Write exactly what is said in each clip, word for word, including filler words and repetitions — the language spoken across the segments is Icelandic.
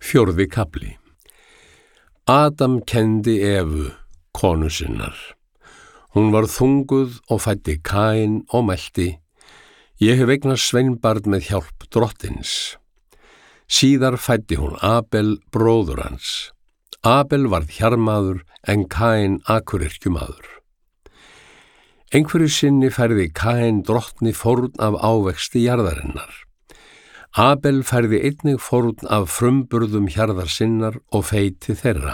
Fjórði kafli. Adam kenndi Evu, konu sinnar. Hún var þunguð og fæddi Kain og mælti: Ég hef eignast sveinbarn með hjálp drottins. Síðar fæddi hún Abel, bróður hans. Abel varð hjarmaður en Kain akuryrkjumaður. Einhverju sinni færði Kain drottni fórn af ávexti jarðarinnar. Abel færði einnig fórn af frumburðum hjarðar sinnar og feiti þeirra.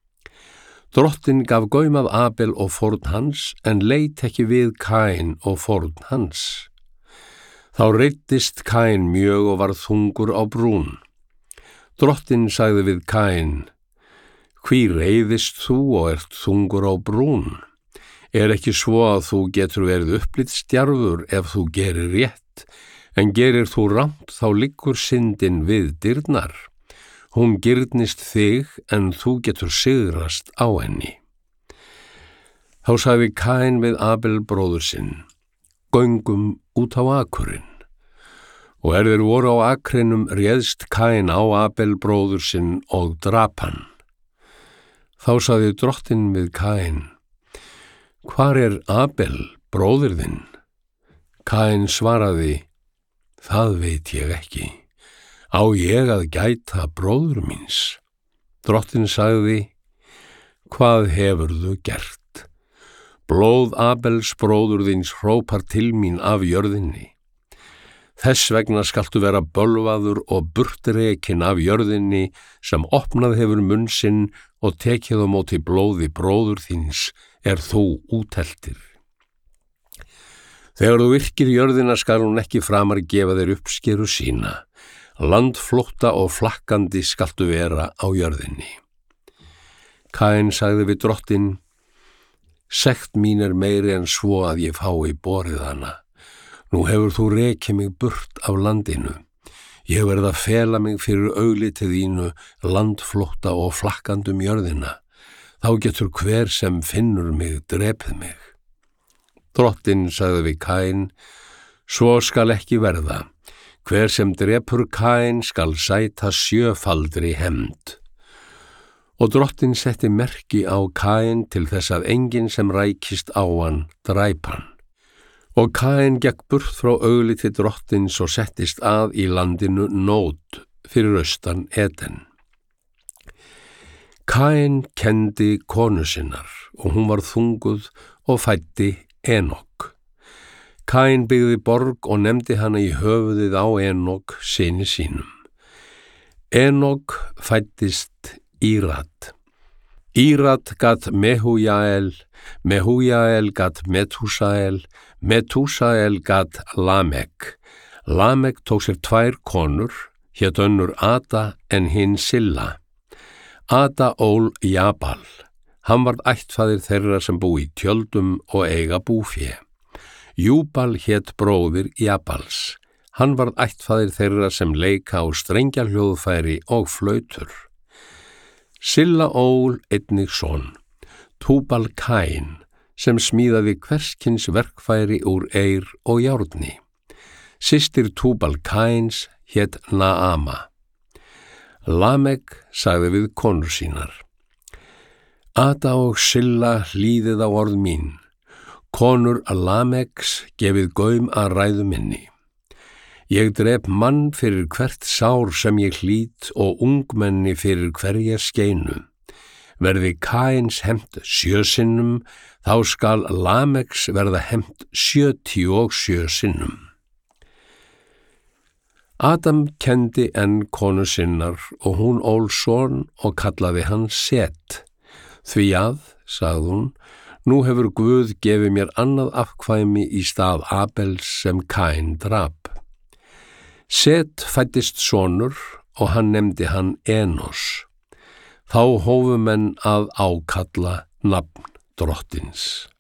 Drottin gaf gaum af Abel og fórn hans, en leit ekki við Kain og fórn hans. Þá reiddist Kain mjög og varð þungur á brún. Drottin sagði við Kain: Hví reiðist þú og ert þungur á brún? Er ekki svo að þú getur verið upplitsdjarfur ef þú gerir rétt, en gerir þú rangt þá liggur syndin við dyrnar. Hún girnist þig en þú getur sigrast á henni. Þá sagði Kain við Abel bróður sinn: Göngum út á akurinn. Og er þeir voru á akrinum réðst Kain á Abel bróður sinn og drap hann. Þá sagði drottin við Kain: Hvar er Abel, bróðir þinn? Kain svaraði: Það veit ég ekki. Á ég að gæta bróður míns? Drottin sagði: Hvað hefurðu gert? Blóð Abels bróður þíns hrópar til mín af jörðinni. Þess vegna skaltu vera bölvaður og burtrekin af jörðinni sem opnað hefur munn sinn og tekið á móti blóði bróður þíns er þú útheltir. Þegar þú virkir jörðina skal hún ekki framar gefa þér uppskeru sína. Landflótta og flakkandi skaltu vera á jörðinni. Kain sagði við drottin: Sekt mín er meiri en svo að ég fái borið hana. Nú hefur þú rekið mig burt af landinu. Ég verð að fela mig fyrir augliti þínu, landflótta og flakkandum jörðina. Þá getur hver sem finnur mig drepið mig. Drottin sagði við Kain: Svo skal ekki verða. Hver sem drepur Kain skal sæta sjöfaldri hefnd. Og drottin setti merki á Kain til þess að enginn sem rækist á hann dræp hann. Og Kain gekk burt frá augliti drottins og settist að í landinu Nód fyrir austan Eden. Kain kenndi konu sinnar og hún var þunguð og fæddi Enok. Kain byggði borg og nefndi hana í höfuðið á Enok syni sínum. Enok fæddist Írad. Írad gat Mehújael, Mehújael gat Metúsael, Metúsael gat Lamek. Lamek tók sér tvær konur, hét önnur Ada en hinn Silla. Ada ól Jabal. Hann varð ættfaðir þeirra sem búi í tjöldum og eiga búfé. Júbal hét bróðir Jabals. Hann varð ættfaðir þeirra sem leika á strengjahljóðfæri og flautur. Silla ól einnig son, Túbal Kain, sem smíðaði hverskins verkfæri úr eir og járni. Systir Túbal Kains hét Naama. Lamek sagði við konur sínar: Ada og Silla hlýðið á orð mín. Konur Lameks gefið gaum að ræðu minni. Ég drep mann fyrir hvert sár sem ég hlýt og ungmenni fyrir hverja skeinu. Verði Kains hefnt sjö sinnum, þá skal Lameks verða hefnt sjötíu og sjö sinnum. Adam kenndi enn konu sinnar og hún ól son og kallaði hann Set. Því að, sagði hún, nú hefur Guð gefið mér annað afkvæmi í stað Abels sem Kain drap. Set fæddist sonur og hann nefndi hann Enos. Þá hófu menn að ákalla nafn drottins.